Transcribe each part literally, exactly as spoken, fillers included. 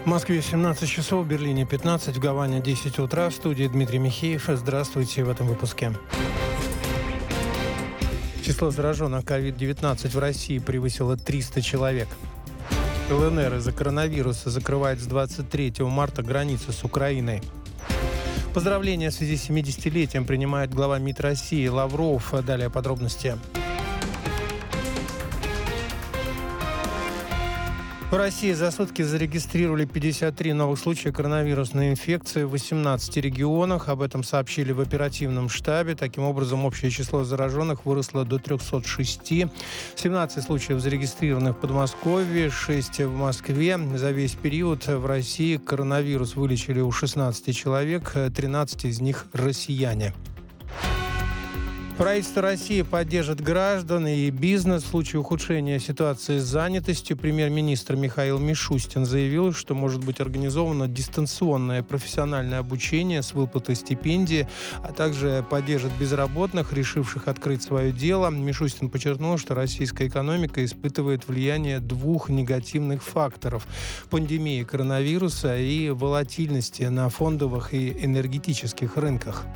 В Москве семнадцать часов, в Берлине пятнадцать, в Гаване десять утра. В студии Дмитрий Михеев. Здравствуйте в этом выпуске. Число зараженных ковид девятнадцать в России превысило триста человек. ЛНР из-за коронавируса закрывает с двадцать третьего марта границу с Украиной. Поздравления в связи с семидесятилетием принимает глава МИД России Лавров. Далее подробности. В России за сутки зарегистрировали пятьдесят три новых случая коронавирусной инфекции в восемнадцати регионах. Об этом сообщили в оперативном штабе. Таким образом, общее число зараженных выросло до трехсот шести. семнадцать случаев зарегистрированы в Подмосковье, шесть в Москве. За весь период в России коронавирус вылечили у шестнадцати человек, тринадцать из них россияне. Правительство России поддержит граждан и бизнес в случае ухудшения ситуации с занятостью. Премьер-министр Михаил Мишустин заявил, что может быть организовано дистанционное профессиональное обучение с выплатой стипендии, а также поддержит безработных, решивших открыть свое дело. Мишустин подчеркнул, что российская экономика испытывает влияние двух негативных факторов – пандемии коронавируса и волатильности на фондовых и энергетических рынках.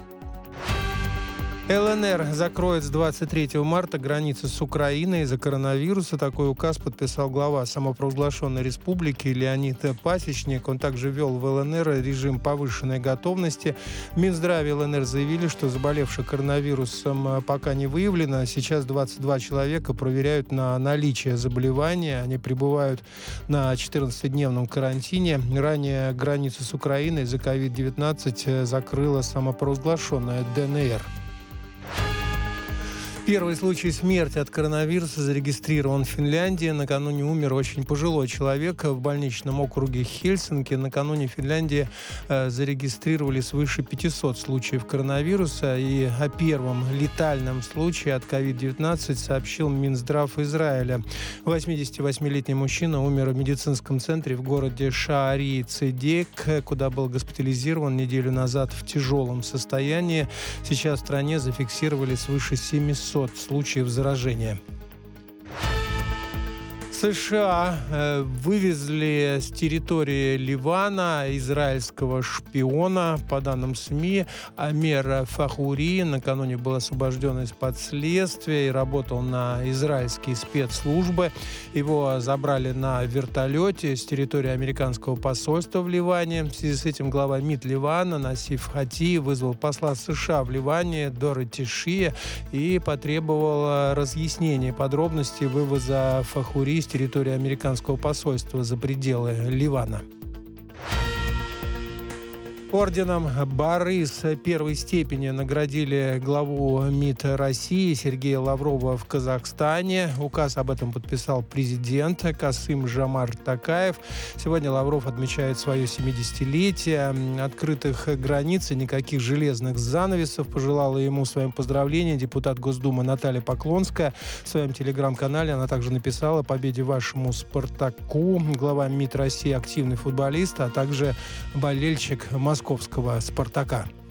ЛНР закроет с двадцать третьего марта границы с Украиной из-за коронавируса. Такой указ подписал глава самопровозглашенной республики Леонид Пасечник. Он также ввел в ЛНР режим повышенной готовности. В Минздраве ЛНР заявили, что заболевших коронавирусом пока не выявлено. Сейчас двадцать два человека проверяют на наличие заболевания. Они пребывают на четырнадцатидневном карантине. Ранее границу с Украиной из-за ковид девятнадцать закрыла самопровозглашенная ДНР. Первый случай смерти от коронавируса зарегистрирован в Финляндии. Накануне умер очень пожилой человек в больничном округе Хельсинки. Накануне в Финляндии э, зарегистрировали свыше пятисот случаев коронавируса. И о первом летальном случае от ковид девятнадцать сообщил Минздрав Израиля. восьмидесятивосьмилетний мужчина умер в медицинском центре в городе Шаари-Цедек, куда был госпитализирован неделю назад в тяжелом состоянии. Сейчас в стране зафиксировали свыше семисот случаев заражения. США э, вывезли с территории Ливана израильского шпиона. По данным СМИ, Амер Фахури накануне был освобожден из-под следствия и работал на израильские спецслужбы. Его забрали на вертолете с территории американского посольства в Ливане. В связи с этим глава МИД Ливана Насиф Хати вызвал посла США в Ливане Дороти Шия и потребовал разъяснения подробностей вывоза Фахури с территории американского посольства за пределы Ливана. Орденом Борис первой степени наградили главу МИД России Сергея Лаврова в Казахстане. Указ об этом подписал президент Касым-Жомарт Токаев. Сегодня Лавров отмечает свое семидесятилетие. Открытых границ и никаких железных занавесов пожелала ему своим поздравлением депутат Госдумы Наталья Поклонская. В своем телеграм-канале она также написала: «Победе вашему Спартаку». Глава МИД России активный футболист, а также болельщик Москвы. Московского «Спартака».